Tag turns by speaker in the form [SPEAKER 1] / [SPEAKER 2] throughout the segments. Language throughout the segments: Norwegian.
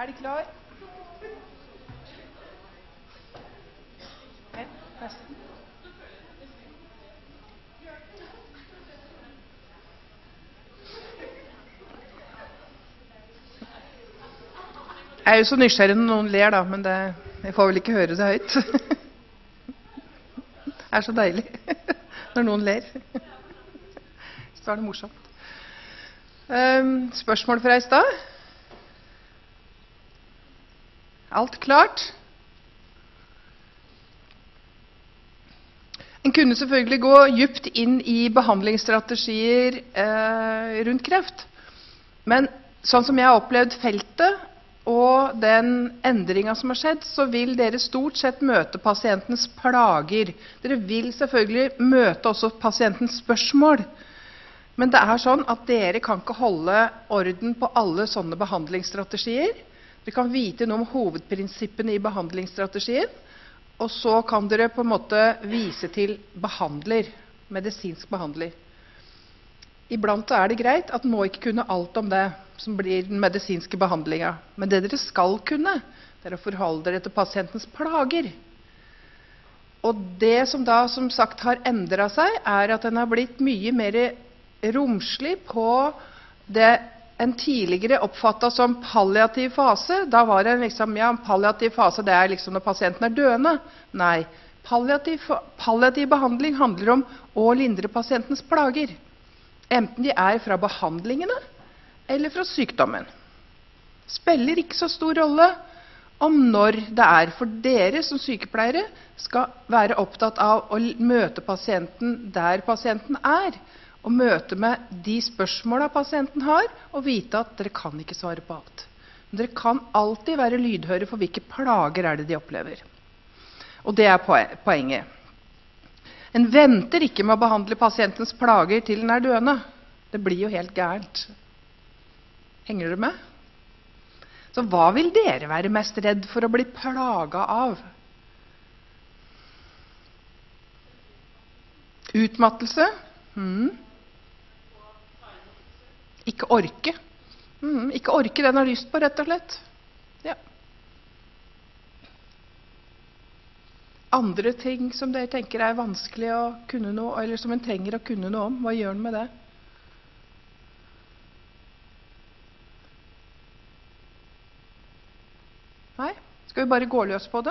[SPEAKER 1] Er de klar? Nei, nesten. Jeg er jo så nysgjerrig når noen ler, da, men jeg får vel ikke høre det høyt. Det er så deilig når noen ler. Så er det morsomt. Spørsmål fra i stad? Alt klart? En kunne selvfølgelig gå dypt inn i behandlingsstrategier rundt kreft. Men sånn som jeg har opplevd feltet, og den endringen som har skjedd, så vil dere stort sett møte pasientens plager. Dere vil selvfølgelig møte også pasientens spørsmål. Men det er sånn at dere kan ikke holde orden på alle sånne behandlingsstrategier. Dere kan vite noe om hovedprinsippene i behandlingsstrategien, og så kan dere på en måte vise til behandler, medisinsk behandler. Iblant er det greit at en må ikke kunne alt om det som blir den medisinske behandlingen. Men det dere skal kunne, det er å forholde dere til pasientens plager. Og det som da som sagt har endret seg, er at den har blitt mye mer romslig på det en tidligere oppfattet som palliativ fase. Da var det liksom, ja, palliativ fase det er liksom når pasienten er døende. Nei, palliativ behandling handler om å lindre pasientens plager. Enten de er fra behandlingene eller fra sykdommen. Spiller ikke så stor rolle om når det er, for dere som sykepleiere skal være opptatt av å møte pasienten der pasienten er, og møte med de spørsmålene pasienten har, og vite at dere kan ikke svare på alt. Men dere kan alltid være lydhøre for hvilke plager er det de opplever. Og det er poenget. En venter ikke med å behandle pasientens plager til den er døende. Det blir jo helt gærent. Henger dere med? Så hva vil dere være mest redd for å bli plaget av? Utmattelse? Ikke orke? Ikke orke det en har lyst på, rett og slett. Ja. Andre ting som dere tenker er vanskelig å kunne noe, eller som en trenger å kunne noe om, hva gjør en med det? Nei? Skal vi bare gå løs på det?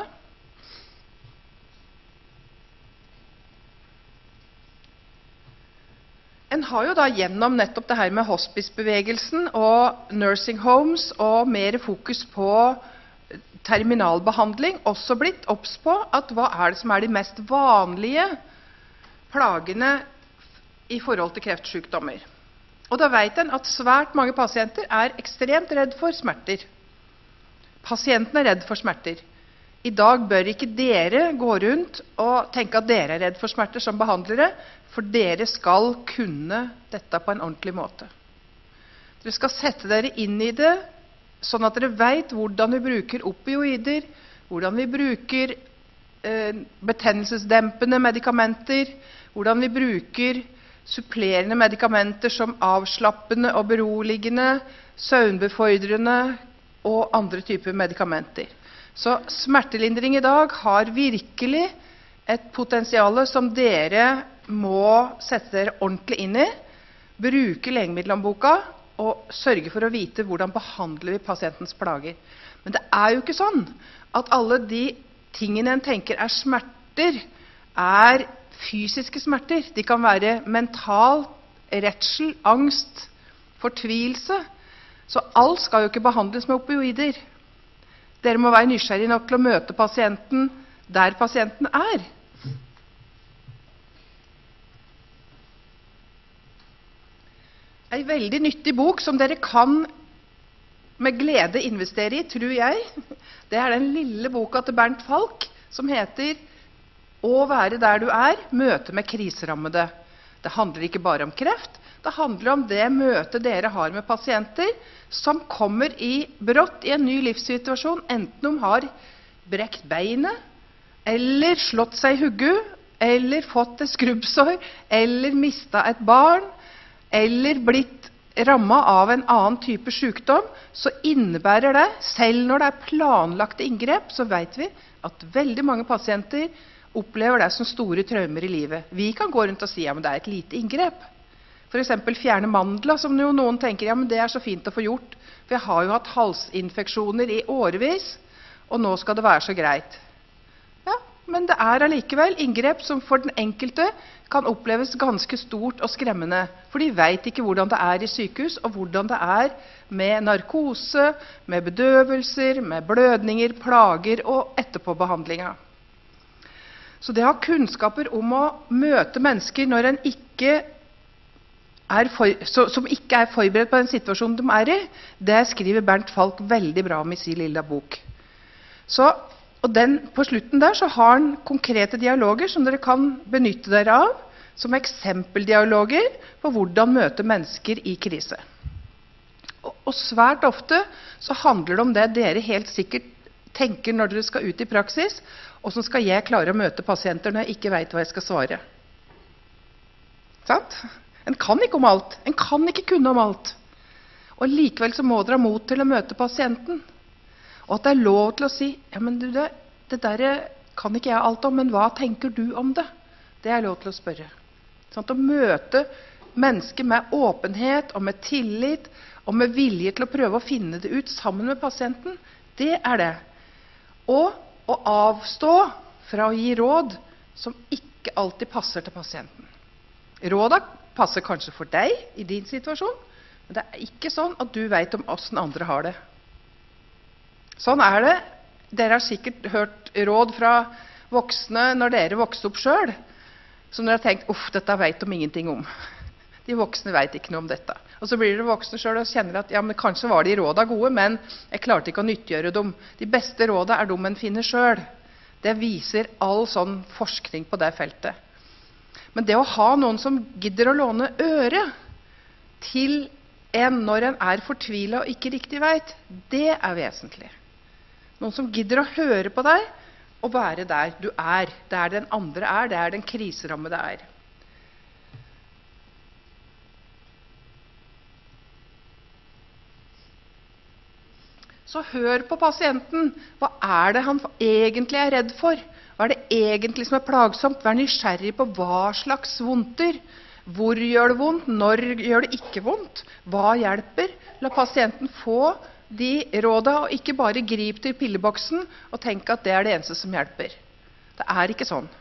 [SPEAKER 1] En har jo da gjennom nettopp det her med hospicebevegelsen og nursing homes og mer fokus på terminalbehandling også blitt obs på at hva er det som er de mest vanlige plagene i forhold til kreftsykdommer. Og da vet en at svært mange pasienter er ekstremt redd for smerter. Pasienten er redd for smerter. I dag bør ikke dere gå rundt og tenke at dere er redd for smerter som behandlere, for dere skal kunne dette på en ordentlig måte. Dere skal sette dere inn i det, sånn at dere vet hvordan vi bruker opioider, hvordan vi bruker betennelsesdempende medikamenter, hvordan vi bruker supplerende medikamenter som avslappende og beroligende, søvnbefordrende og andre typer medikamenter. Så smertelindring i dag har virkelig et potensial som dere må sette dere ordentlig inn i, bruke legemiddelhåndboka og sørge for å vite hvordan behandler vi pasientens plager. Men det er jo ikke sånn at alle de tingene en tenker er smerter, er fysiske smerter. De kan være mental, redsel, angst, fortvilelse. Så alt skal jo ikke behandles med opioider. Dere må være nysgjerrige nok til å møte pasienten der pasienten er. En veldig nyttig bok som dere kan med glede investere i, tror jeg, det er den lille boka til Bernt Falk som heter «Å være der du er, møte med kriserammede». Det handler ikke bare om kreft, det handler om det møtet dere har med pasienter som kommer brått i en ny livssituasjon, enten de har brekt beinet, eller slått seg i hugget, eller fått et skrubbsår, eller mistet et barn, eller blitt rammet av en annen type sykdom, så innebærer det, selv når det er planlagte inngrep, så vet vi at veldig mange pasienter opplever det som store traumer i livet. Vi kan gå rundt og si at det er et lite inngrep. For eksempel fjerne mandla, som jo noen tenker ja, men det er så fint å få gjort. For jeg har jo hatt halsinfeksjoner i årevis, og nå skal det være så greit. Ja, men det er allikevel inngrep som for den enkelte kan oppleves ganske stort og skremmende. For de vet ikke hvordan det er i sykehus, og hvordan det er med narkose, med bedøvelser, med blødninger, plager og etterpåbehandlinger. Så det å ha kunnskaper om å møte mennesker når en som ikke er forberedt på den situasjonen de er i, det skriver Bernt Falk veldig bra om i sin lille bok. På slutten der så har han konkrete dialoger som dere kan benytte dere av, som eksempeldialoger på hvordan møte mennesker i krise. Og svært ofte så handler det om det dere helt sikkert tenker når dere skal ut i praksis, og så skal jeg klare å møte pasienter når jeg ikke vet hva jeg skal svare. Sant? En kan ikke om alt. En kan ikke kunne om alt. Og likevel så må dere ha mot til å møte pasienten. Og at det er lov til å si, ja, men du, det der kan ikke jeg alt om, men hva tenker du om det? Det er lov til å spørre. Sånn, å møte mennesker med åpenhet og med tillit og med vilje til å prøve å finne det ut sammen med pasienten, det er det. Og å avstå fra å gi råd som ikke alltid passer til pasienten. Rådet passer kanskje for deg i din situasjon, men det er ikke sånn at du vet om hvordan andre har det. Sånn er det. Dere har sikkert hørt råd fra voksne når dere vokste opp selv, som dere har tenkt, uff, dette vet de ingenting om. De voksne vet ikke noe om dette. Og så blir dere voksne selv og kjenner at ja, men kanskje var de rådene gode, men jeg klarte ikke å nyttiggjøre dem. De beste rådene er de en finner selv. Det viser all sånn forskning på det feltet. Men det å ha noen som gidder å låne øre til en når en er fortvilet og ikke riktig vet, det er vesentlig. Noen som gidder å høre på deg og være der du er. Der den andre er, det er den kriserammede er. Så hør på pasienten. Hva er det han egentlig er redd for? Hva er det egentlig som er plagsomt? Vær nysgjerrig på hva slags vondter. Hvor gjør det vondt? Når gjør det ikke vondt? Hva hjelper? La pasienten få de rådene, og ikke bare grip til pilleboksen og tenke at det er det eneste som hjelper. Det er ikke sånn.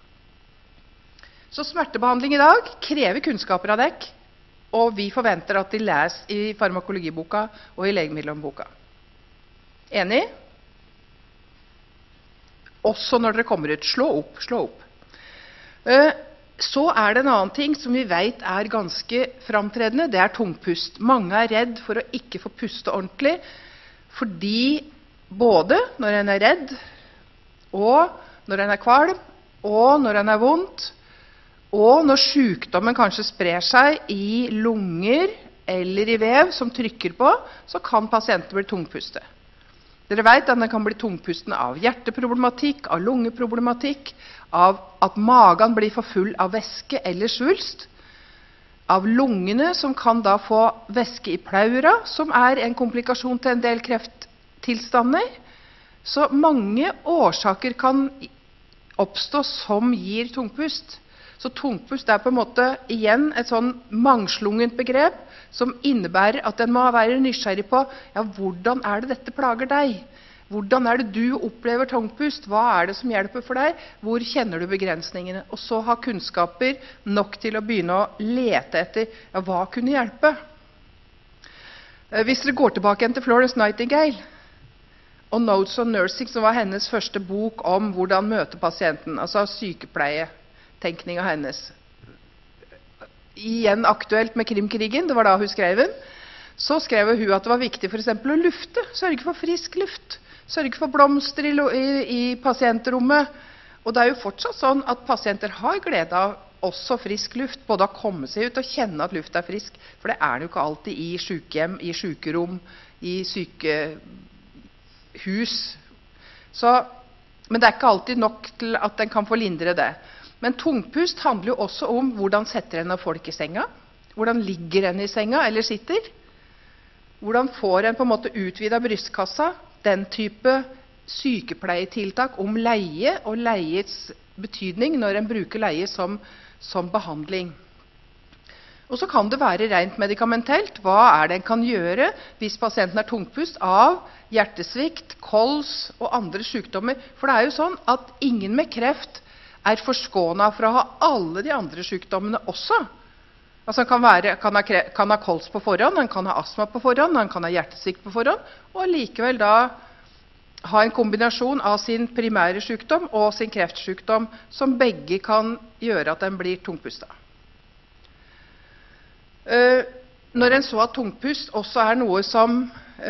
[SPEAKER 1] Så smertebehandling i dag krever kunnskaper av dere, og vi forventer at de leser i farmakologiboka og i legemiddelboka. Enig? Også når dere kommer ut. Slå opp. Så er det en annen ting som vi vet er ganske framtredende. Det er tungpust. Mange er redd for å ikke få puste ordentlig, fordi både når en er redd, og når en er kvalm, og når en er vondt, og når sykdommen kanskje sprer seg i lunger eller i vev som trykker på, så kan pasienten bli tungpuste. Dere vet at den kan bli tungpusten av hjerteproblematikk, av lungeproblematikk, av at magen blir for full av væske eller svulst, av lungene som kan da få væske i pleura, som er en komplikasjon til en del krefttilstander. Så mange årsaker kan oppstå som gir tungpust. Så tungpust er på en måte igjen et sånn mangslungent begrep som innebærer at en må være nysgjerrig på ja, hvordan er det dette plager deg? Hvordan er det du opplever tungpust? Hva er det som hjelper for deg? Hvor kjenner du begrensningene? Og så ha kunnskaper nok til å begynne å lete etter ja, hva kunne hjelpe. Hvis dere går tilbake igjen til Florence Nightingale og Notes on Nursing, som var hennes første bok om hvordan møte pasienten, altså sykepleietenkninga hennes. Igjen aktuelt med Krimkrigen, det var da hun skrev den. Så skrev hun at det var viktig for eksempel å lufte, sørge for frisk luft, sørge for blomster i pasientrommet. Og det er jo fortsatt sånn at pasienter har glede av også frisk luft, både å komme seg ut og kjenne at luft er frisk, for det er det jo ikke alltid i sykehjem, i sykerom, i sykehus. Men det er ikke alltid nok til at en kan få lindre det. Men tungpust handler jo også om hvordan setter en av folk i senga. Hvordan ligger en i senga eller sitter? Hvordan får en på en måte utvidet brystkassa? Den type sykepleietiltak om leie og leiets betydning når en bruker leie som behandling. Og så kan det være rent medikamentelt. Hva det en kan gjøre hvis pasienten er tungpust av hjertesvikt, kols og andre sykdommer? For det jo sånn at ingen med kreft forskånet fra å ha alle de andre sykdommene også. Altså han kan ha kols på forhånd, han kan ha astma på forhånd, han kan ha hjertesvikt på forhånd, og likevel da ha en kombinasjon av sin primære sykdom og sin kreftsykdom, som begge kan gjøre at en blir tungpustet. Når en så at tungpust også noe som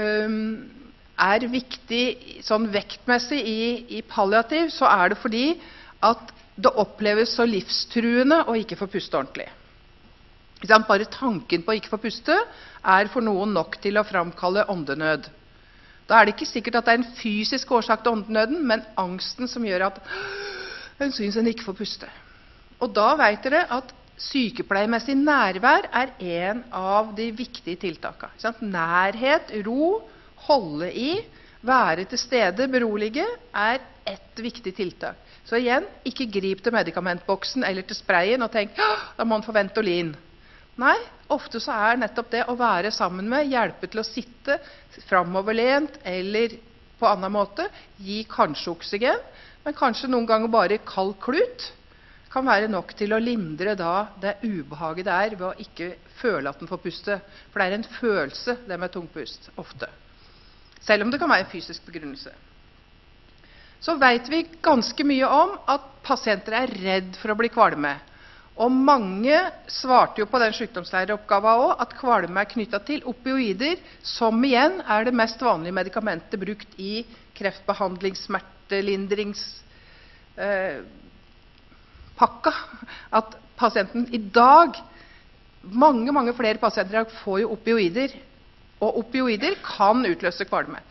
[SPEAKER 1] viktig sånn vektmessig i palliativ, så det fordi at det oppleves så livstruende å ikke få puste ordentlig. Bare tanken på å ikke få puste for noen nok til å framkalle åndenød. Da det ikke sikkert at det en fysisk årsak til åndenøden, men angsten som gjør at en synes en ikke får puste. Og da vet dere at sykepleiemessig nærvær en av de viktige tiltakene. Nærhet, ro, holde i, være til stede, berolige, et viktig tiltak. Så igjen, ikke grip til medikamentboksen eller til sprayen og tenk, da må man få Ventolin. Nei, ofte så nettopp det å være sammen med, hjelpe til å sitte framoverlent eller på annen måte, gi kanskje oksygen, men kanskje noen ganger bare kald klut, kan være nok til å lindre da det ubehaget det ved å ikke føle at den får puste. For det en følelse, det med tungpust, ofte. Selv om det kan være en fysisk begrunnelse. Så vet vi ganske mye om at pasienter redd for å bli kvalme. Og mange svarte jo på den sykdomslæreoppgaven også, at kvalme knyttet til opioider, som igjen det mest vanlige medikamentet brukt i kreftbehandling, smertelindrings pakka, at pasienten i dag, mange flere pasienter får jo opioider, og opioider kan utløse kvalme.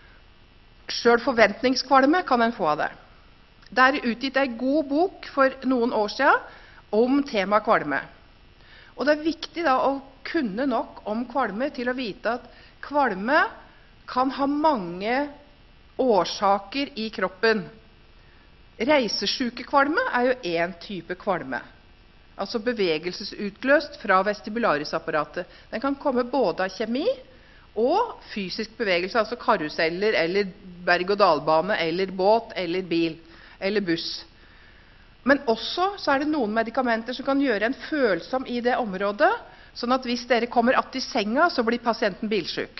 [SPEAKER 1] Selv forventningskvalme kan en få av det. Det utgitt en god bok for noen år siden om tema kvalme. Og det viktig da å kunne nok om kvalme til å vite at kvalme kan ha mange årsaker i kroppen. Reisesykekvalme jo en type kvalme, altså bevegelsesutløst fra vestibularisapparatet. Den kan komme både av kjemi og fysisk bevegelse, altså karuseller, eller berg-og-dalbane, eller båt, eller bil, eller buss. Men også så det noen medikamenter som kan gjøre en følsom i det området, sånn at hvis dere kommer att i senga, så blir pasienten bilsyk.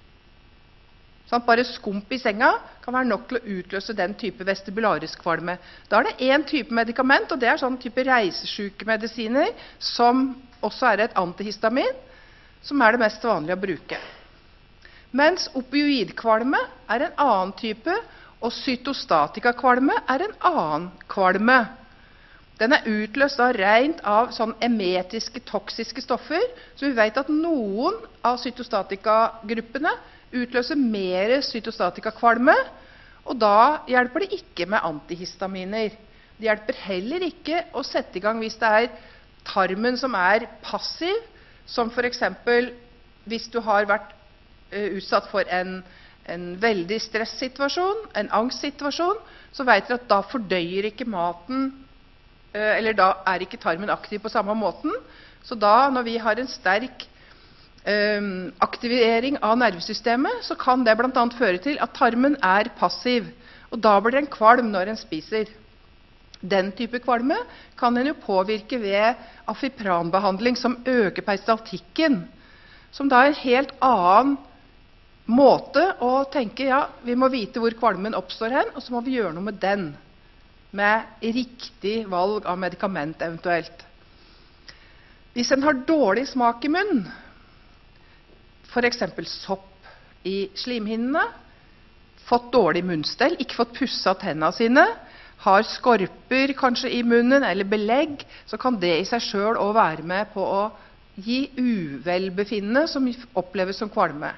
[SPEAKER 1] Sånn, bare skump i senga kan være nok til å utløse den type vestibularisk kvalme. Da det en type medikament, og det sånn type reisesykemedisiner, som også et antihistamin, som det mest vanlige å bruke. Mens opioidkvalme en annen type, og cytostatikakvalme en annen kvalme. Den utløst da rent av sånn emetiske, toksiske stoffer, så vi vet at noen av cytostatikagruppene utløser mer cytostatikakvalme, og da hjelper det ikke med antihistaminer. Det hjelper heller ikke å sette i gang hvis det tarmen som passiv, som for eksempel hvis du har vært utsatt for en veldig stressituasjon, en angstsituasjon, så vet dere at da fordøyer ikke maten, eller da ikke tarmen aktiv på samme måten. Så da, når vi har en sterk aktivering av nervesystemet, så kan det blant annet føre til at tarmen passiv, og da blir den kvalm når en spiser. Den type kvalme kan en jo påvirke ved afipranbehandling som øker peristaltikken, som da en helt annen måte å tenke, ja, vi må vite hvor kvalmen oppstår hen, og så må vi gjøre noe med den, med riktig valg av medikament eventuelt. Hvis en har dårlig smak i munnen, for eksempel sopp i slimhinnene, fått dårlig munnstell, ikke fått pusset tennene sine, har skorper kanskje i munnen eller belegg, så kan det i seg selv også være med på å gi uvelbefinnende som oppleves som kvalme.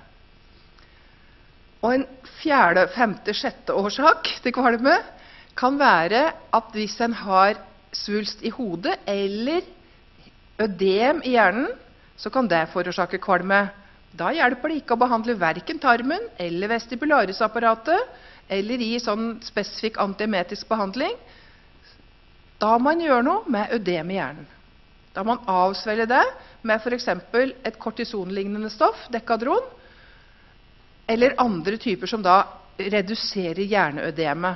[SPEAKER 1] Og en fjerde, femte, sjette årsak til kvalme kan være at hvis en har svulst i hodet eller ødem i hjernen, så kan det forårsake kvalme. Da hjelper det ikke å behandle hverken tarmen eller vestibularis-apparatet, eller gi sånn spesifikk antiemetisk behandling. Da må man gjøre noe med ødem i hjernen. Da må man avsvelle det med for eksempel et kortisonlignende stoff, Decadron, eller andre typer som da reduserer hjerneødemet.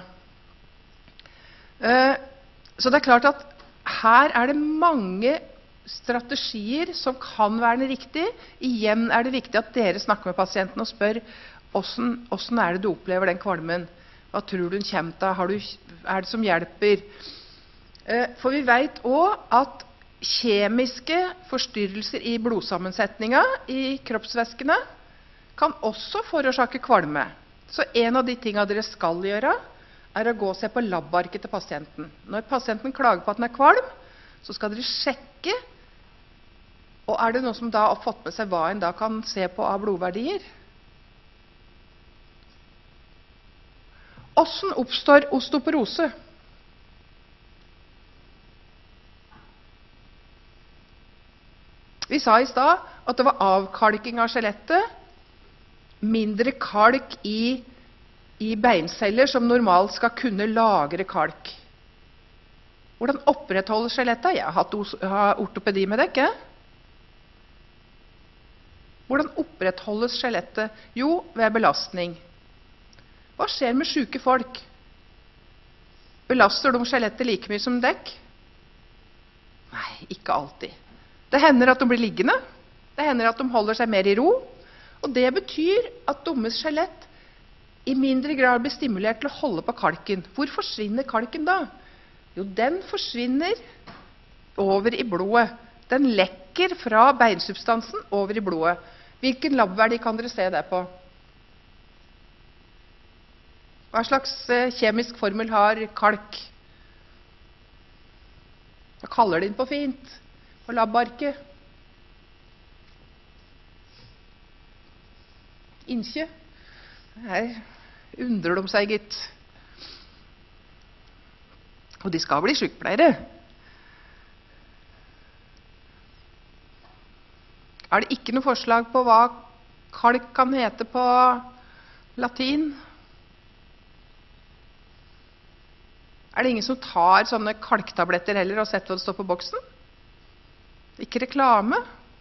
[SPEAKER 1] Så det er klart at her er det mange strategier som kan være riktig. Igjen er det viktig at dere snakker med pasienten og spør hvordan er det du opplever den kvalmen? Hva tror du den kommer til? Er det som hjelper? For vi vet også at kjemiske forstyrrelser i blodsammensetningen i kroppsvæskene kan også forårsake kvalme. Så en av de tingene dere skal gjøre, er å gå og se på labbarket til pasienten. Når pasienten klager på at den er kvalm, så skal dere sjekke, og er det noen som da har fått med seg hva en da kan se på av blodverdier? Hvordan oppstår osteoporose? Vi sa i stad at det var avkalking av skjelettet, mindre kalk i beinceller som normalt skal kunne lagre kalk. Hvordan opprettholder skjelettet? Jeg har ortopedi med dere. Hvordan opprettholdes skjelettet? Jo, ved belastning. Hva skjer med syke folk? Belaster de skjelettet like mye som dekk? Nei, ikke alltid. Det hender at de blir liggende. Det hender at de holder seg mer i ro. Og det betyr at deres skjelett i mindre grad blir stimulert til å holde på kalken. Hvor forsvinner kalken da? Jo, den forsvinner over i blodet. Den lekker fra beinsubstansen over i blodet. Hvilken labverdi kan dere se det på? Hva slags kjemisk formel har kalk? Hva kaller de den på fint? På labbarket? Innkje? Her undrer de seg, gitt. Og de skal bli sykepleiere. Er det ikke noe forslag på hva kalk kan hete på latin? Er det ingen som tar sånne kalktabletter heller og setter hva det står på boksen? Ikke reklame?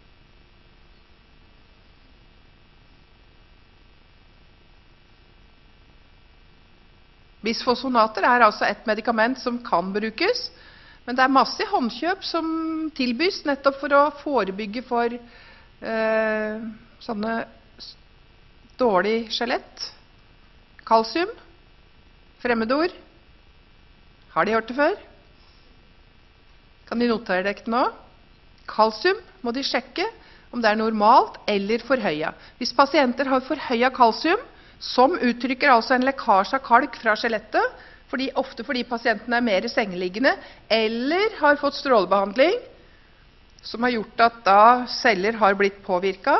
[SPEAKER 1] Bisfosfonater er altså et medikament som kan brukes, men det er masse håndkjøp som tilbys nettopp for å forebygge for sånne dårlig skjelett. Kalsium, fremmedord. Har de hørt det før? Kan de notere det nå? Kalsium må de sjekke om det er normalt eller forhøya. Hvis pasienter har forhøya kalsium, som uttrykker altså en lekkasje av kalk fra skjelettet, ofte fordi pasienten er mer sengeliggende, eller har fått strålebehandling, som har gjort at da celler har blitt påvirket,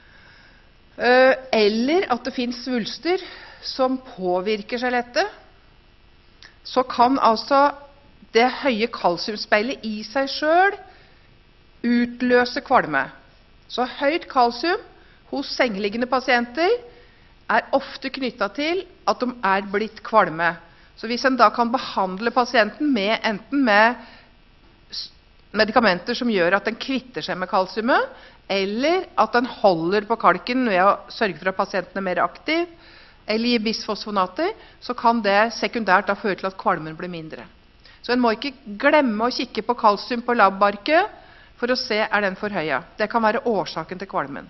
[SPEAKER 1] eller at det finnes svulster som påvirker skjelettet, så kan altså det høye kalsiumspeilet i seg selv utløse kvalme. Så høyt kalsium hos sengeliggende pasienter er ofte knyttet til at de er blitt kvalme. Så hvis en da kan behandle pasienten enten med medikamenter som gjør at den kvitter seg med kalsiumet, eller at den holder på kalken ved å sørge for at pasienten er mer aktiv, eller gi bisfosfonater, så kan det sekundært da føre til at kvalmen blir mindre. Så en må ikke glemme å kikke på kalsium på labbarket for å se er den forhøya. Det kan være årsaken til kvalmen.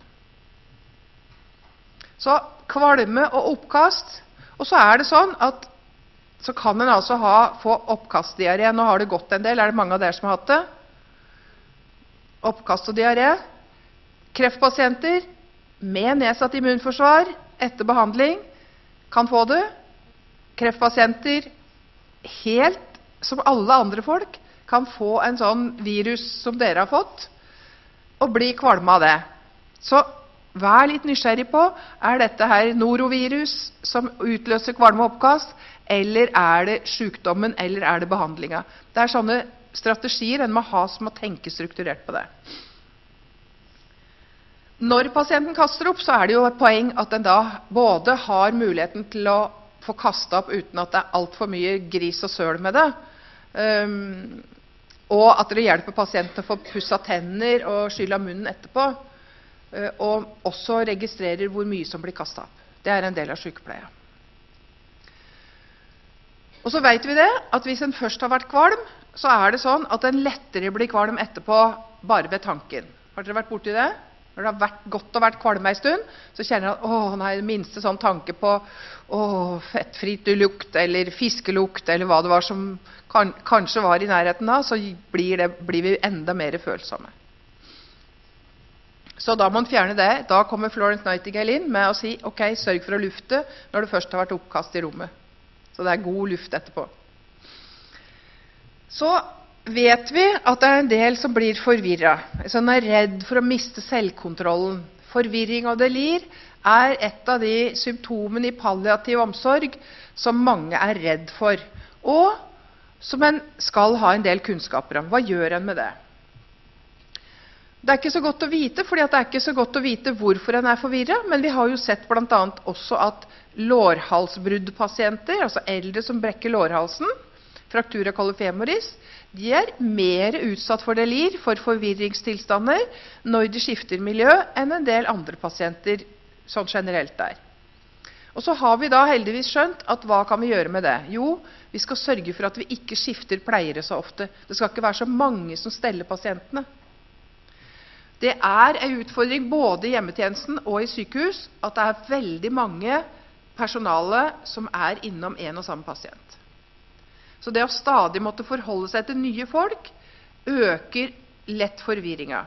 [SPEAKER 1] Så kvalme og oppkast, og så er det sånn at så kan en altså få oppkastdiaré. Nå har det gått en del, er det mange av dere som har hatt det? Oppkast og diaré. Kreftpasienter med nedsatt immunforsvar etter behandling kan få det. Kreftpasienter helt som alle andre folk kan få en sånn virus som dere har fått, og bli kvalme av det. Så vær litt nysgjerrig på, er dette her norovirus som utløser kvalme og oppkast, eller er det sykdommen, eller er det behandlinga? Det er sånne strategier en må ha som å tenke strukturert på det. Når pasienten kaster opp, så er det jo et poeng at den da både har muligheten til å få kastet opp uten at det er alt for mye gris og søl med det, og at det hjelper pasienten å få pusset tenner og skylle av munnen etterpå, og også registrerer hvor mye som blir kastet opp. Det er en del av sykepleia. Og så vet vi det, at hvis en først har vært kvalm, så er det sånn at en lettere blir kvalm etterpå bare ved tanken. Har dere vært borti det? Når det har vært godt å vært kvalm en stund, så kjenner jeg at nei, det minste sånn tanke på fettfritlukt eller fiskelukt, eller hva det var som kanskje var i nærheten da, så blir vi enda mer følsomme. Så da må man fjerne det. Da kommer Florence Nightingale inn med å si, ok, sørg for å lufte når det først har vært oppkast i rommet. Så det er god luft etterpå. Så vet vi at det er en del som blir forvirret, som er redd for å miste selvkontrollen. Forvirring og delir er et av de symptomene i palliativ omsorg som mange er redd for, og som en skal ha en del kunnskaper om. Hva gjør en med det? Det er ikke så godt å vite, fordi det er ikke så godt å vite hvorfor en er forvirret, men vi har jo sett blant annet også at lårhalsbruddpasienter, altså eldre som brekker lårhalsen, fraktura colifemoris, de er mer utsatt for delir, for forvirringstilstander, når de skifter miljø enn en del andre pasienter sånn generelt er. Og så har vi da heldigvis skjønt at hva kan vi gjøre med det? Jo, vi skal sørge for at vi ikke skifter pleiere så ofte. Det skal ikke være så mange som steller pasientene. Det er en utfordring både i hjemmetjenesten og i sykehus at det er veldig mange personale som er innom en og samme pasient. Så det å stadig måtte forholde seg til nye folk øker lett forvirringen.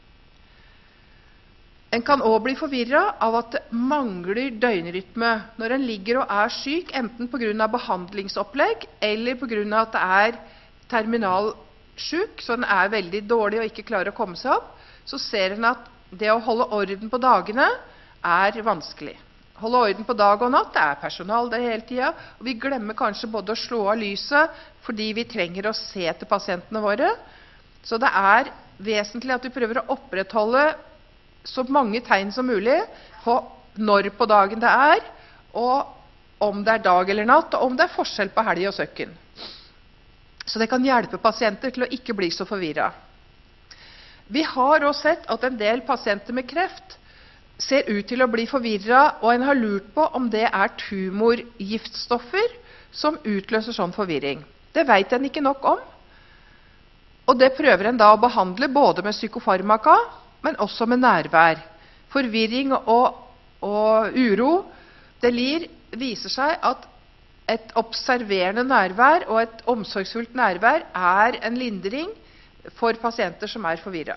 [SPEAKER 1] En kan også bli forvirret av at det mangler døgnrytme når en ligger og er syk, enten på grunn av behandlingsopplegg eller på grunn av at det er terminalsyk, så den er veldig dårlig og ikke klarer å komme seg opp. Så ser en at det å holde orden på dagene er vanskelig. Holde orden på dag og natt, det er personal det hele tiden, og vi glemmer kanskje både å slå av lyset, fordi vi trenger å se til pasientene våre. Så det er vesentlig at vi prøver å opprettholde så mange tegn som mulig på når på dagen det er, og om det er dag eller natt, og om det er forskjell på helg og søkken. Så det kan hjelpe pasienter til å ikke bli så forvirret. Vi har også sett at en del pasienter med kreft ser ut til å bli forvirret, og en har lurt på om det er tumorgiftstoffer som utløser sånn forvirring. Det vet en ikke nok om, og det prøver en da å behandle både med psykofarmaka, men også med nærvær. Forvirring og uro, delir, viser seg at et observerende nærvær og et omsorgsfullt nærvær er en lindring for pasienter som er forvirret.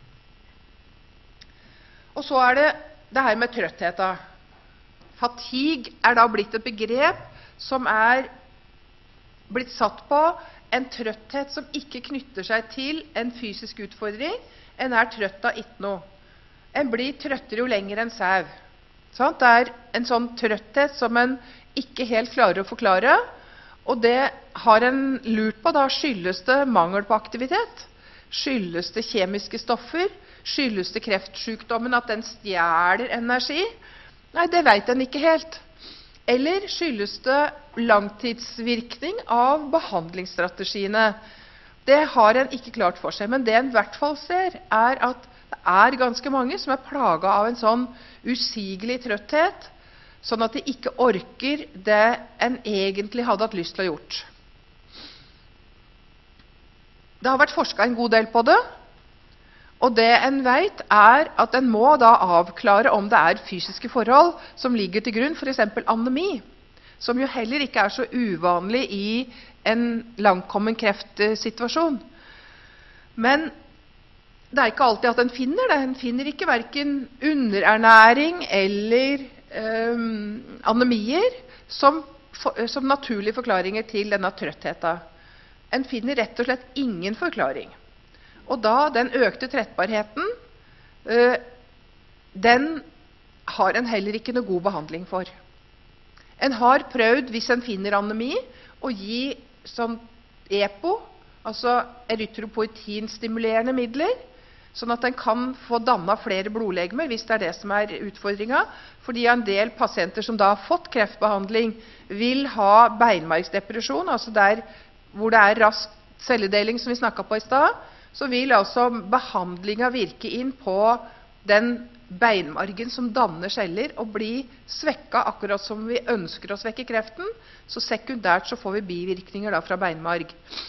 [SPEAKER 1] Og så er det her med trøtthet. Fatigue er da blitt et begrep som er blitt satt på en trøtthet som ikke knytter seg til en fysisk utfordring. En er trøtt av ikke noe. En blir trøttere jo lenger enn sau. Det er en sånn trøtthet som en ikke helt klarer å forklare, og det har en lurt på. Da skyldes det mangel på aktivitet. Skyldes det kjemiske stoffer? Skyldes det kreftsykdommen at den stjeler energi? Nei, det vet en ikke helt. Eller skyldes det langtidsvirkning av behandlingsstrategiene? Det har en ikke klart for seg, men det en i hvert fall ser, er at det er ganske mange som er plaget av en sånn usigelig trøtthet, sånn at de ikke orker det en egentlig hadde hatt lyst til å gjort. Det har vært forsket en god del på det, og det en vet er at en må da avklare om det er fysiske forhold som ligger til grunn, for eksempel anemi, som jo heller ikke er så uvanlig i en langkommen kreftsituasjon. Men det er ikke alltid at en finner det. En finner ikke hverken underernæring eller anemier som naturlige forklaringer til denne trøttheten. En finner rett og slett ingen forklaring. Og da den økte trettbarheten, den har en heller ikke noe god behandling for. En har prøvd, hvis en finner anemi, å gi sånn EPO, altså erytropoietinstimulerende midler, sånn at den kan få dannet flere blodlegemer, hvis det er det som er utfordringen. Fordi en del pasienter som da har fått kreftbehandling, vil ha beinmargsdepresjon, altså der hvor det er rask celledeling, som vi snakket på i sted, så vil altså behandlingen virke inn på den beinmargen som danner celler og bli svekket akkurat som vi ønsker å svekke kreften. Så sekundært så får vi bivirkninger da fra beinmarg.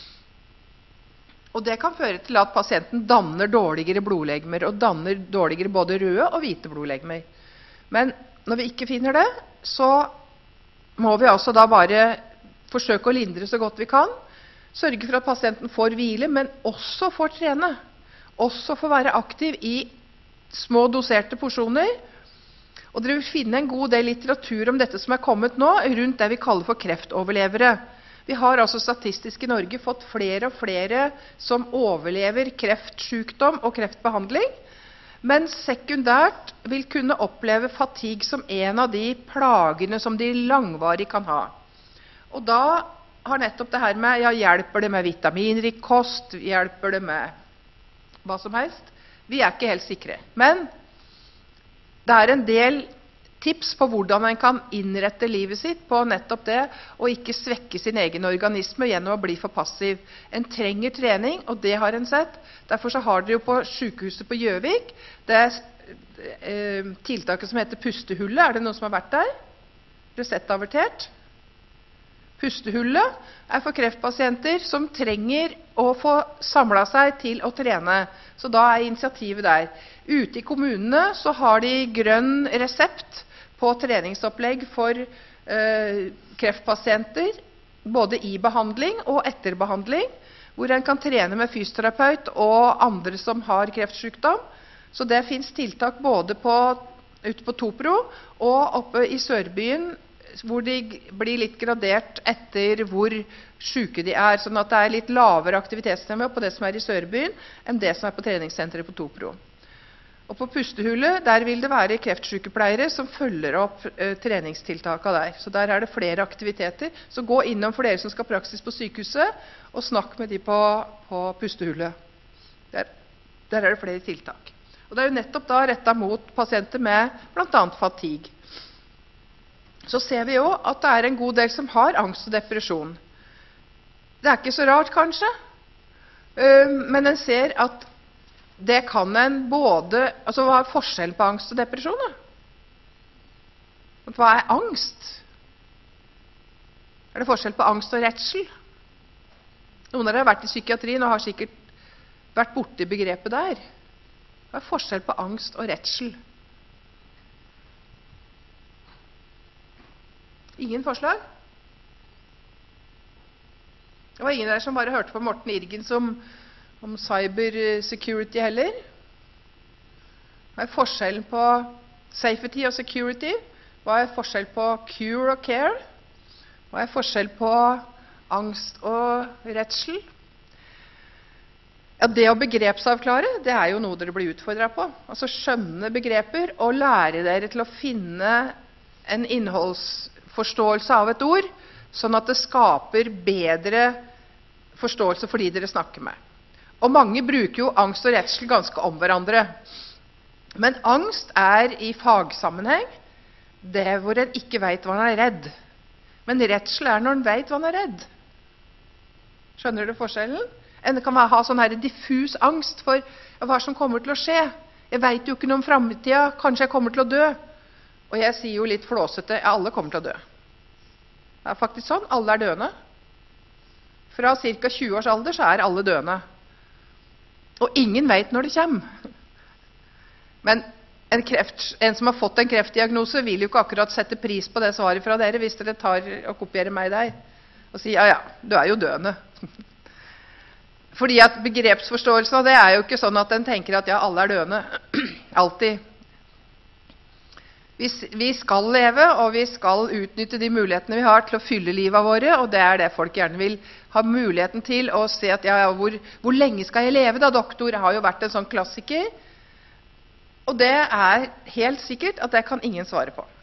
[SPEAKER 1] Og det kan føre til at pasienten danner dårligere blodlegemer, og danner dårligere både røde og hvite blodlegemer. Men når vi ikke finner det, så må vi altså da bare forsøke å lindre så godt vi kan, sørge for at pasienten får hvile, men også får trene. Også får være aktiv i små doserte porsjoner. Og dere vil finne en god del litteratur om dette som er kommet nå, rundt det vi kaller for kreftoverlevere. Vi har altså statistisk i Norge fått flere og flere som overlever kreftsykdom og kreftbehandling, men sekundært vil kunne oppleve fatigue som en av de plagene som de langvarig kan ha. Og da har nettopp det her med, ja, hjelper det med vitaminrik kost, hjelper det med hva som helst? Vi er ikke helt sikre. Men det er en del tips på hvordan en kan innrette livet sitt på nettopp det, og ikke svekke sin egen organisme gjennom å bli for passiv. En trenger trening, og det har en sett. Derfor så har dere jo på sykehuset på Gjøvik, det tiltaket som heter pustehullet. Er det noen som har vært der? Resettavertert? Pustehullet er for kreftpasienter som trenger å få samlet seg til å trene. Så da er initiativet der. Ute i kommunene så har de grønn resept på treningsopplegg for kreftpasienter, både i behandling og etter behandling, hvor en kan trene med fysioterapeut og andre som har kreftsykdom. Så det finnes tiltak både ute på Topro og oppe i Sørbyen, hvor de blir litt gradert etter hvor syke de er, sånn at det er litt lavere aktivitetsnivå på det som er i Sørbyen enn det som er på treningssenteret på Topro. Og på pustehullet, der vil det være kreftsykepleiere som følger opp treningstiltakene der. Så der er det flere aktiviteter. Så gå innom for dere som skal praksis på sykehuset, og snakk med de på pustehullet. Der er det flere tiltak. Og det er jo nettopp da rettet mot pasienter med blant annet fatigue. Så ser vi jo at det er en god del som har angst og depresjon. Det er ikke så rart, kanskje, men en ser at det kan en både... Altså, hva er forskjellen på angst og depresjon, da? Hva er angst? Er det forskjell på angst og redsel? Noen av dere har vært i psykiatrien og har sikkert vært borte i begrepet der. Hva er forskjell på angst og redsel? Ingen forslag? Det var ingen der som bare hørte på Morten Irgens om cybersecurity heller. Hva er forskjellen på safety og security? Hva er forskjell på cure og care? Hva er forskjell på angst og redsel? Ja, det å begrepsavklare, det er jo noe dere blir utfordret på. Altså skjønne begreper og lære dere til å finne en innholdsforståelse av et ord, sånn at det skaper bedre forståelse for de dere snakker med. Og mange bruker jo angst og redsel ganske om hverandre. Men angst er i fagsammenheng det hvor en ikke vet hva en er redd. Men redsel er når en vet hva en er redd. Skjønner du forskjellen? En kan ha sånn her diffus angst for hva som kommer til å skje. Jeg vet jo ikke noe om fremtiden, kanskje jeg kommer til å dø. Og jeg sier jo litt flåsete, ja, alle kommer til å dø. Det er faktisk sånn, alle er døende. Fra ca. 20 års alder så er alle døende. Og ingen vet når det kommer. Men en som har fått en kreftdiagnose vil jo ikke akkurat sette pris på det svaret fra dere hvis dere tar og kopierer meg der og sier, ja, du er jo døende. Fordi at begrepsforståelsen av det er jo ikke sånn at en tenker at ja, alle er døende. Alltid. Vi skal leve, og vi skal utnytte de mulighetene vi har til å fylle livet våre, og det er det folk gjerne vil ha muligheten til å se at ja, hvor lenge skal jeg leve da, doktor? Har jo vært en sånn klassiker. Og det er helt sikkert at det kan ingen svare på.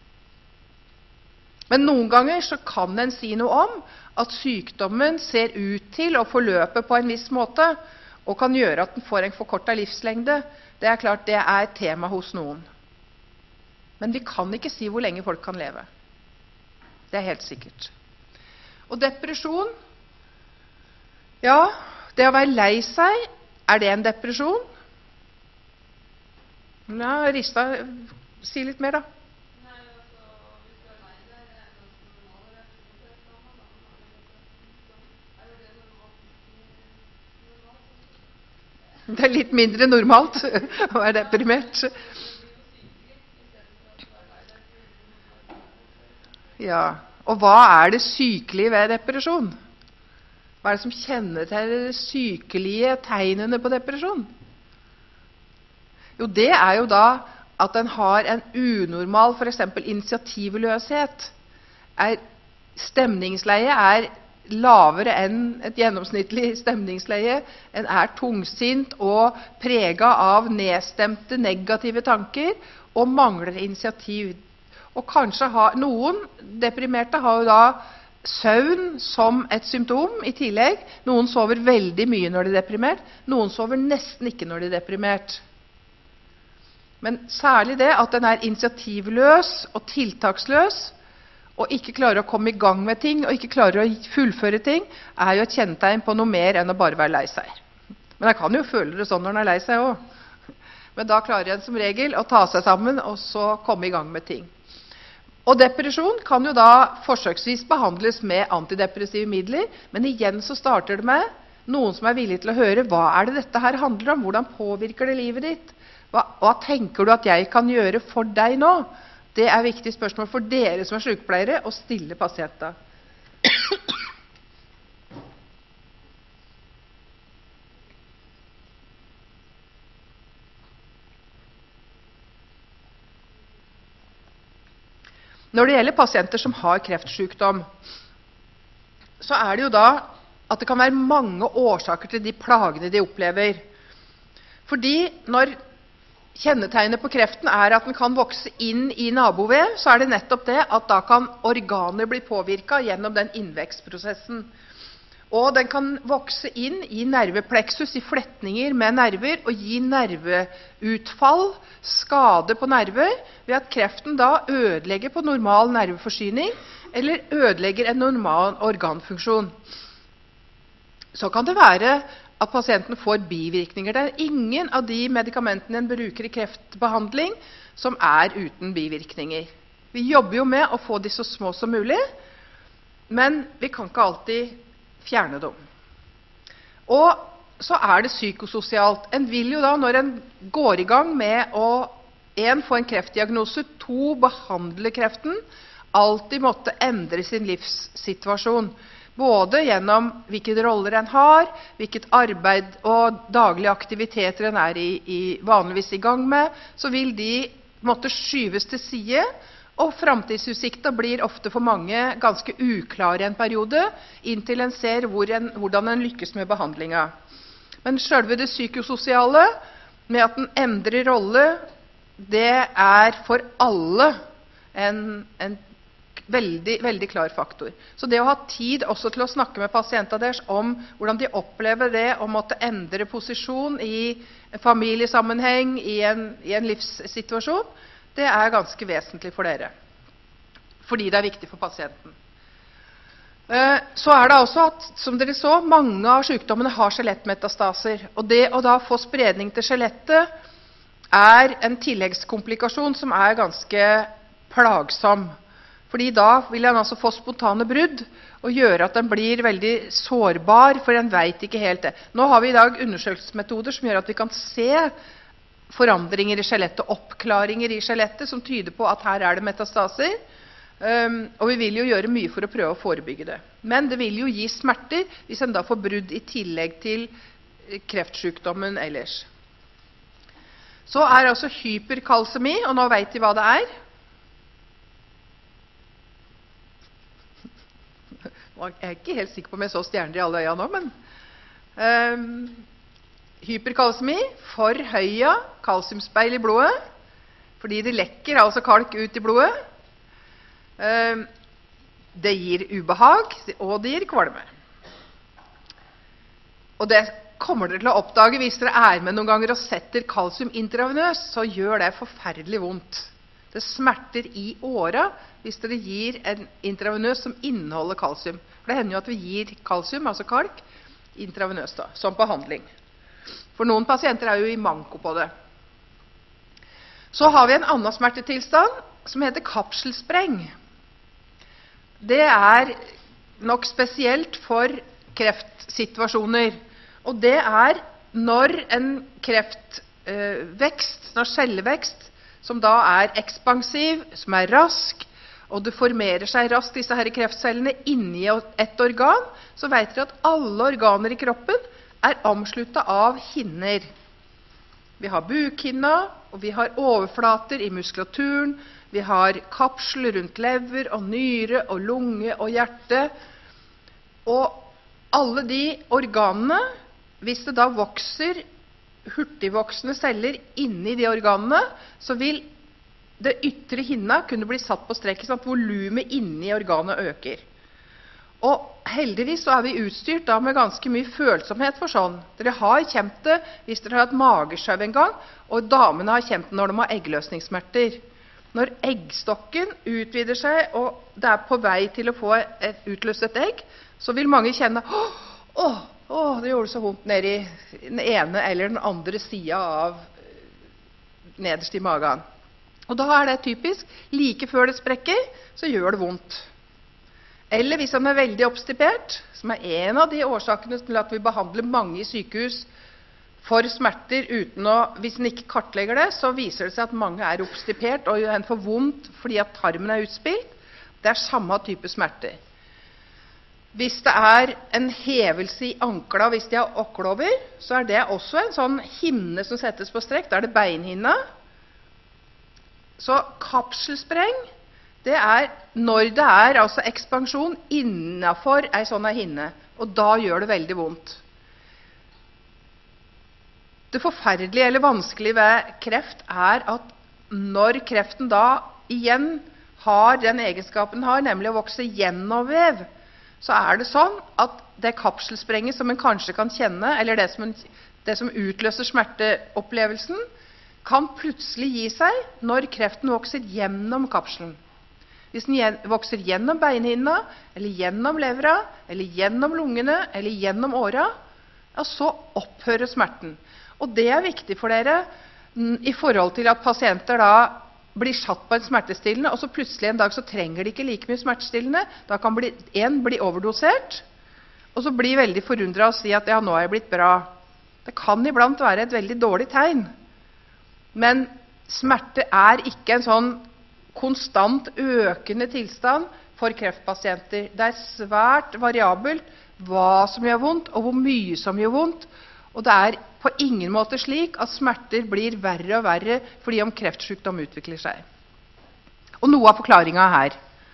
[SPEAKER 1] Men noen ganger så kan en si noe om at sykdommen ser ut til å forløpe på en viss måte, og kan gjøre at den får en forkortet livslengde, det er klart det er et tema hos noen. Men vi kan ikke si hvor lenge folk kan leve. Det er helt sikkert. Og depresjon, ja, det å være lei seg, er det en depresjon? Ja, Rista, si litt mer da. Det er litt mindre normalt å være deprimert. Ja, og hva er det sykelige ved depresjon? Hva er det som kjennetegner de sykelige tegnene på depresjon? Jo, det er jo da at den har en unormal, for eksempel initiativløshet. Stemningsleie er lavere enn et gjennomsnittlig stemningsleie. En er tungsint og preget av nedstemte negative tanker og mangler initiativ. Og kanskje noen deprimerte har jo da søvn som et symptom i tillegg. Noen sover veldig mye når de er deprimert. Noen sover nesten ikke når de er deprimert. Men særlig det at den er initiativløs og tiltaksløs, og ikke klarer å komme i gang med ting, og ikke klarer å fullføre ting, er jo et kjennetegn på noe mer enn å bare være lei seg. Men jeg kan jo føle det sånn når en er lei seg også. Men da klarer en som regel å ta seg sammen, og så komme i gang med ting. Og depresjon kan jo da forsøksvis behandles med antidepressive midler, men igjen så starter det med noen som er villig til å høre, hva er det dette her handler om? Hvordan påvirker det livet ditt? Hva tenker du at jeg kan gjøre for deg nå? Det er viktig spørsmål for dere som er sykepleiere å stille pasienter. Når det gjelder pasienter som har kreftsykdom, så er det jo da at det kan være mange årsaker til de plagene de opplever. Fordi når kjennetegnet på kreften er at den kan vokse inn i nabovev, så er det nettopp det at da kan organer bli påvirket gjennom den innvekstprosessen. Og den kan vokse inn i nervepleksus, i fletninger med nerver, og gi nerveutfall, skade på nerver, ved at kreften da ødelegger på normal nerveforsyning, eller ødelegger en normal organfunksjon. Så kan det være at pasienten får bivirkninger. Det er ingen av de medikamentene en bruker i kreftbehandling som er uten bivirkninger. Vi jobber jo med å få de så små som mulig, men vi kan ikke alltid fjerne dem. Og så er det psykososialt. En vil jo da, når en går i gang med å få en kreftdiagnose, behandle kreften, alltid måtte endre sin livssituasjon. Både gjennom hvilke roller en har, hvilket arbeid og daglige aktiviteter en er vanligvis i gang med, så vil de måtte skyves til side, og fremtidsutsikten blir ofte for mange ganske uklar i en periode, inntil en ser hvordan en lykkes med behandlingen. Men selve det psykososiale, med at en endrer rolle, det er for alle en veldig, veldig klar faktor. Så det å ha tid også til å snakke med pasientene deres om hvordan de opplever det å måtte endre posisjon i familiesammenheng, i en livssituasjon, det er ganske vesentlig for dere. Fordi det er viktig for pasienten. Så er det også at, som dere så, mange av sykdommene har skjelettmetastaser. Og det å da få spredning til skjelettet er en tilleggskomplikasjon som er ganske plagsom. Fordi da vil en altså få spontane brudd og gjøre at den blir veldig sårbar, for en vet ikke helt det. Nå har vi i dag undersøkelsesmetoder som gjør at vi kan se forandringer i skjelettet, oppklaringer i skjelettet som tyder på at her er det metastaser. Og vi vil jo gjøre mye for å prøve å forebygge det. Men det vil jo gi smerter hvis en da får brudd i tillegg til kreftsykdommen ellers. Så er altså hyperkalsemi, og nå vet de hva det er. Jeg er ikke helt sikker på om jeg så stjerner i alle øya nå, men hyperkalsemi, forhøya kalsiumspeil i blodet, fordi det lekker altså kalk ut i blodet. Det gir ubehag, og det gir kvalme. Og det kommer dere til å oppdage hvis dere er med noen ganger og setter kalsium intravenøst, så gjør det forferdelig vondt. Det smerter i åra hvis dere gir en intravenøs som inneholder kalsium. For det hender jo at vi gir kalsium, altså kalk, intravenøst da, som behandling. For noen pasienter er jo i manko på det. Så har vi en annen smertetilstand som heter kapselspreng. Det er nok spesielt for kreftsituasjoner. Og det er når en kreftvekst, når cellevekst, som da er ekspansiv, som er rask, og det formerer seg raskt disse her kreftcellene inni et organ, så vet dere at alle organer i kroppen er omsluttet av hinner. Vi har bukhinna, og vi har overflater i muskulaturen, vi har kapsler rundt lever og nyre og lunge og hjerte. Og alle de organene, hvis det da vokser hurtigvoksende celler inni de organene, så vil det ytre hinna kunne bli satt på strekk, sånn at volumet inni organet øker. Og heldigvis så er vi utstyrt da med ganske mye følsomhet for sånn. Dere har kjent det hvis dere har hatt mageskjøv en gang, og damene har kjent det når de har eggløsningssmerter. Når eggstokken utvider seg, og det er på vei til å få utløst et egg, så vil mange kjenne det gjorde så vondt ned i den ene eller den andre siden av nederst i magen. Og da er det typisk, like før det sprekker, så gjør det vondt. Eller hvis han er veldig oppstipert, som er en av de årsakene til at vi behandler mange i sykehus for smerter hvis en ikke kartlegger det, så viser det seg at mange er oppstipert og en får vondt fordi at tarmen er utspilt. Det er samme type smerter. Hvis det er en hevelse i ankla, hvis de har okkelover, så er det også en sånn hinne som settes på strekk. Da er det beinhinna. Så kapselspreng, det er når det er altså ekspansjon innenfor en sånn hinne, og da gjør det veldig vondt. Det forferdelige eller vanskelige ved kreft er at når kreften da igjen har den egenskapen har, nemlig å vokse gjennom vev, så er det sånn at det kapselsprenget som en kanskje kan kjenne, eller det som utløser smerteopplevelsen, kan plutselig gi seg når kreften vokser gjennom kapselen. Hvis den vokser gjennom beinhinna, eller gjennom levra, eller gjennom lungene, eller gjennom åra, ja, så opphører smerten. Og det er viktig for dere i forhold til at pasienter da blir satt på en smertestillende, og så plutselig en dag så trenger de ikke like mye smertestillende. Da kan en bli overdosert, og så bli veldig forundret og si at ja, nå er jeg blitt bra. Det kan iblant være et veldig dårlig tegn. Men smerte er ikke en sånn konstant økende tilstand for kreftpasienter. Det er svært variabelt hva som gjør vondt, og hvor mye som gjør vondt. Og det er på ingen måte slik at smerter blir verre og verre fordi om kreftsykdom utvikler seg. Og noe av forklaringen her.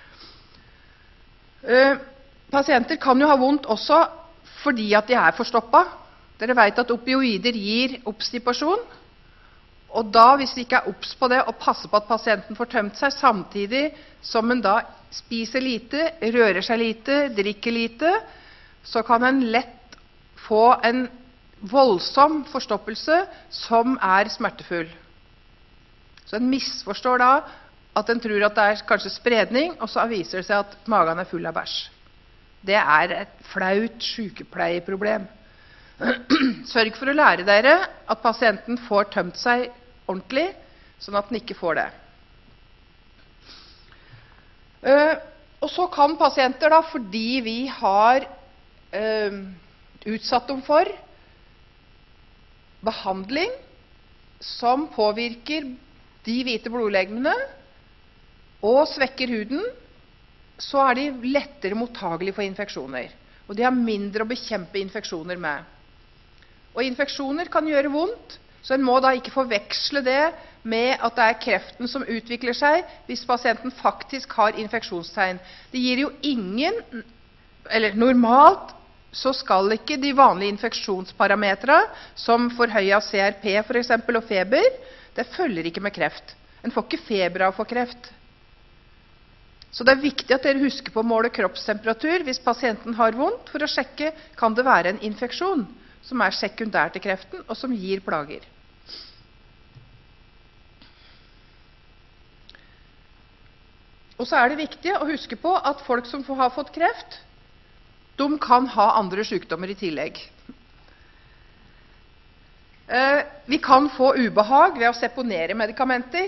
[SPEAKER 1] Pasienter kan jo ha vondt også fordi at de er forstoppet. Dere vet at opioider gir oppstipasjon. Og da, hvis vi ikke er obs på det og passer på at pasienten får tømt seg, samtidig som en da spiser lite, rører seg lite, drikker lite, så kan en lett få en voldsom forstoppelse som er smertefull. Så en misforstår da at en tror at det er kanskje spredning, og så viser det seg at magen er full av bæsj. Det er et flaut sykepleieproblem. Sørg for å lære dere at pasienten får tømt seg ordentlig, sånn at den ikke får det. Og så kan pasienter da, fordi vi har utsatt dem for behandling som påvirker de hvite blodlegemene og svekker huden, så er de lettere mottagelige for infeksjoner. Og de har mindre å bekjempe infeksjoner med. Og infeksjoner kan gjøre vondt, så en må da ikke forveksle det med at det er kreften som utvikler seg hvis pasienten faktisk har infeksjonstegn. Det gir jo ingen, eller normalt, så skal ikke de vanlige infeksjonsparametrene, som forhøyet CRP for eksempel, og feber, det følger ikke med kreft. En får ikke feber av å få kreft. Så det er viktig at dere husker på å måle kroppstemperatur hvis pasienten har vondt, for å sjekke kan det være en infeksjon. som er sekundær til kreften, og som gir plager. Og så er det viktig å huske på at folk som har fått kreft, de kan ha andre sykdommer i tillegg. Vi kan få ubehag ved å seponere medikamenter,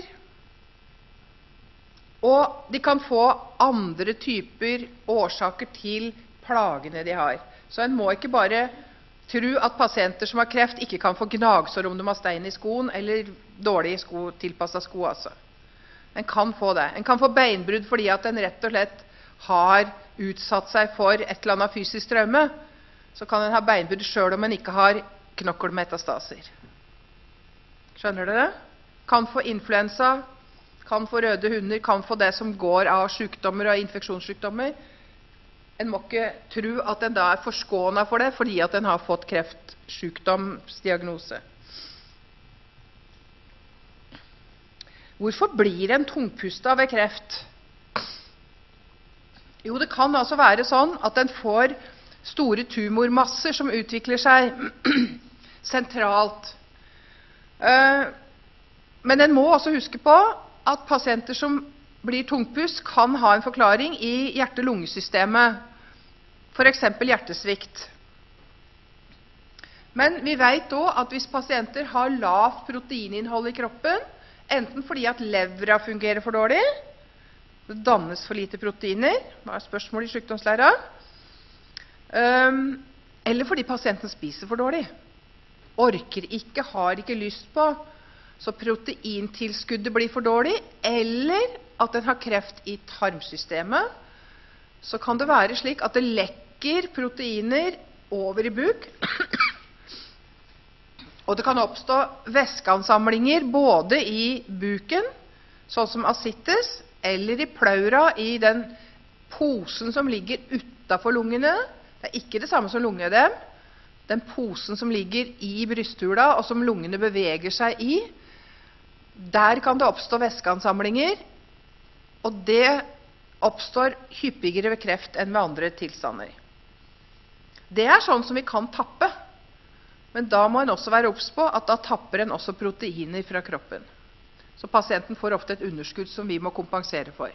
[SPEAKER 1] og de kan få andre typer årsaker til plagene de har. Så en må ikke bare tro at pasienter som har kreft ikke kan få gnagsår om de har stein i skoen, eller dårlig tilpasset sko altså. En kan få det. En kan få beinbrudd fordi at en rett og slett har utsatt seg for et eller annet fysisk traume. Så kan en ha beinbrudd selv om en ikke har knokkelmetastaser. Skjønner dere? Kan få influensa, kan få røde hunder, kan få det som går av sykdommer og infeksjonssykdommer. En må ikke tro at en da er forskånet for det, fordi at en har fått kreftsykdomsdiagnose. Hvorfor blir en tungpustet ved kreft? Jo, det kan altså være sånn at en får store tumormasser som utvikler seg sentralt. Men en må også huske på at pasienter som blir tungpust kan ha en forklaring i hjerte-lungesystemet, for eksempel hjertesvikt. Men vi vet også at hvis pasienter har lavt proteininnhold i kroppen, enten fordi at levra fungerer for dårlig, det dannes for lite proteiner, det er spørsmål i sykdomslæra, eller fordi pasienten spiser for dårlig, orker ikke, har ikke lyst på, så proteintilskuddet blir for dårlig, eller at den har kreft i tarmsystemet, så kan det være slik at det lekker proteiner over i buk, og det kan oppstå væskeansamlinger både i buken, sånn som ascites, eller i pleura, i den posen som ligger utenfor lungene. Det er ikke det samme som lungeødem. Den posen som ligger i brysthula, og som lungene beveger seg i, der kan det oppstå væskeansamlinger, og det oppstår hyppigere ved kreft enn ved andre tilstander. Det er sånn som vi kan tappe, men da må en også være obs på at da tapper en også proteiner fra kroppen. Så pasienten får ofte et underskudd som vi må kompensere for.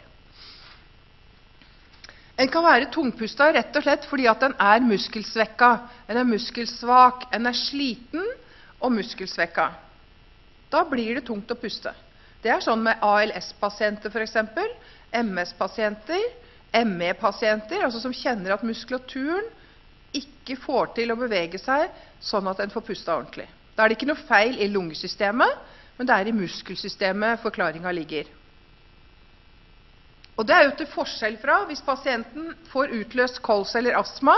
[SPEAKER 1] En kan være tungpustet rett og slett fordi at en er muskelsvekka, en er muskelsvak, en er sliten og muskelsvekka. Da blir det tungt å puste. Det er sånn med ALS-pasienter for eksempel, MS-pasienter, ME-pasienter, altså som kjenner at muskulaturen ikke får til å bevege seg sånn at en får puste ordentlig. Da er det ikke noe feil i lungesystemet, men det er i muskelsystemet forklaringen ligger. Og det er jo til forskjell fra hvis pasienten får utløst kols eller astma,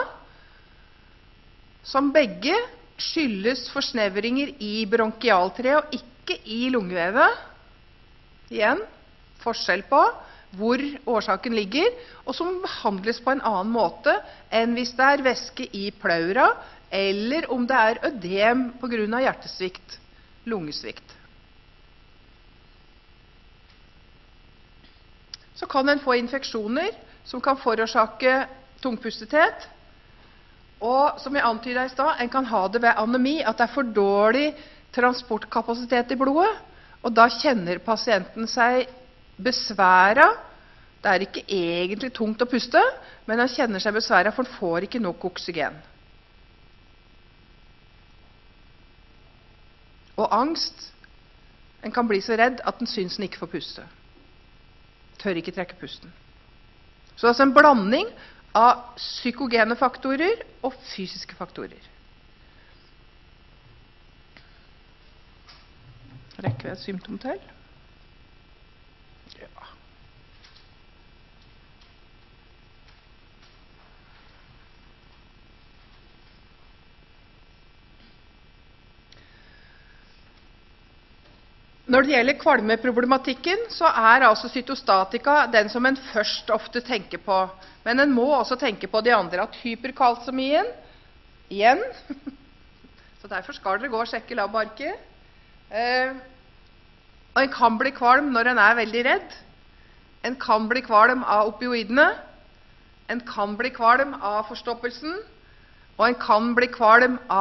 [SPEAKER 1] som begge skyldes forsnevringer i bronkialtreet og ikke i lungevevet. Igjen, forskjell på hvor årsaken ligger, og som behandles på en annen måte enn hvis det er væske i pleura, eller om det er ødem på grunn av hjertesvikt, lungesvikt. Så kan en få infeksjoner som kan forårsake tungpustethet, og som jeg antydet i stad, en kan ha det ved anemi, at det er for dårlig transportkapasitet i blodet, og da kjenner pasienten seg besværet. Det er ikke egentlig tungt å puste, men han kjenner seg besværet, for han får ikke nok oksygen. Og angst, en kan bli så redd at en synes en ikke får puste. Tør ikke trekke pusten. Så det er altså en blanding av psykogene faktorer og fysiske faktorer. Rekker vi et symptom til? Ja. Når det gjelder kvalmeproblematikken, så er altså cytostatika den som en først ofte tenker på. Men en må også tenke på de andre, at hyperkalsemien, igjen, så derfor skal dere gå og sjekke labarket. Og en kan bli kvalm når en er veldig redd. En kan bli kvalm av opioidene. En kan bli kvalm av forstoppelsen. Og en kan bli kvalm av